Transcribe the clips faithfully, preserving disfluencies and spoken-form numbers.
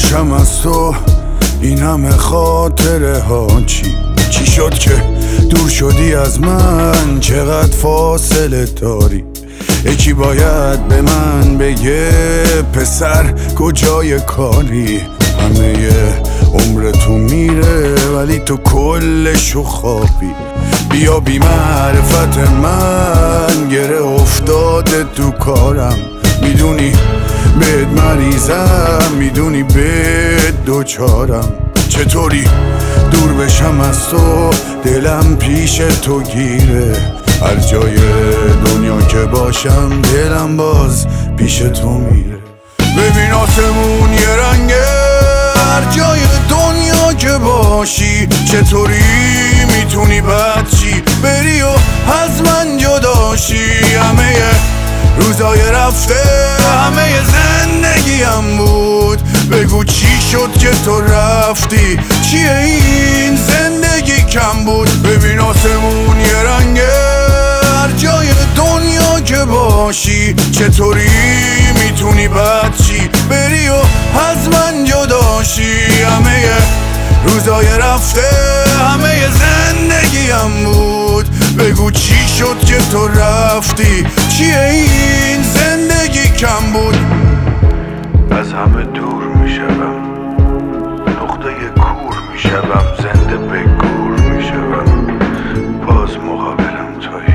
بشم از تو این همه خاطره ها. چی چی شد که دور شدی از من؟ چقدر فاصله داری؟ یکی باید به من بگه پسر کجای کاری؟ همه عمر تو میره ولی تو کلشو خوابی. بیا بی معرفت من گره افتاده تو کارم. میدونی بهت مریضم، میدونی بهت دوچارم. چطوری دور بشم از تو؟ دلم پیش تو گیره. هر جای دنیا که باشم دلم باز پیش تو میره. ببین آسمون یه رنگه هر جای دنیا که باشی. چطوری میتونی بد چی بری و از من جداشی؟ همه روزای رفته همه زندگیم بود. بگو چی شد که تو رفتی؟ چیه این زندگی کم بود؟ ببین آسمون یه رنگه هر جای دنیا که باشی. چطوری میتونی بد چی بری و از من جداشی؟ همه روزای رفته همه زندگیم بود. بگو چی شد که تو رفتی؟ چیه این زندگی کم بود؟ از همه دور میشم، نقطه کور میشم، زنده به گور میشم، باز مقابلم توی.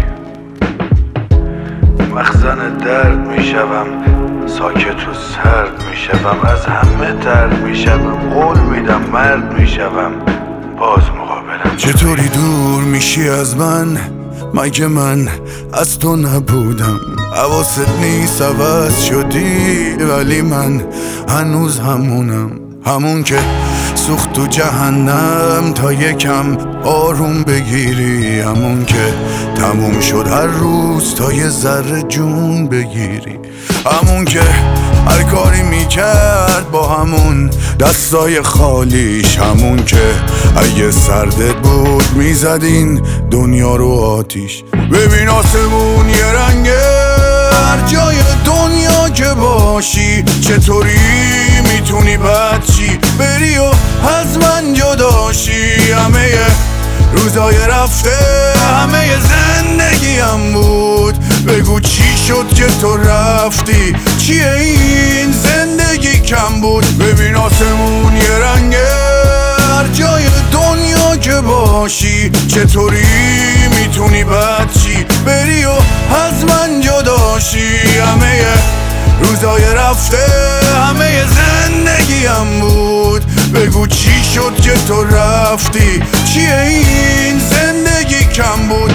مخزن درد میشم، ساکت و سرد میشم، از همه درد میشم، قول میدم مرد میشم، باز مقابلم. چطوری دور میشی از من؟ مگه من از تو نبودم؟ حواست نیست عوض شدی ولی من هنوز همونم. همون که سوخت تو جهنم تا یکم آروم بگیری. همون که تموم شد هر روز تا یه ذره جون بگیری. همون که هر کاری میکرد با همون دستای خالیش. همون که اگه سردت بود میزدین دنیا رو آتیش. ببین آسمون یه رنگه هر جای دنیا که باشی. چطوری میتونی بد چی بری و از من جداشی؟ همه روزای رفته همه زندگیم بود. بگو چی شد که تو رفتی؟ چیه این زندگی کم بود؟ ببین آسمون یه رنگه هر جای دنیا که باشی. چطوری میتونی بد چی بری و از من جداشی؟ همه روزای رفته همه زندگیم بود. بگو چی شد که تو رفتی؟ چیه این زندگی کم بود؟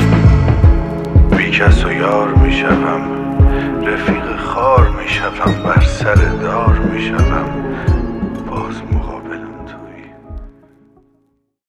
بی کس و یار میشم، رفیق خار میشم، بر سر دار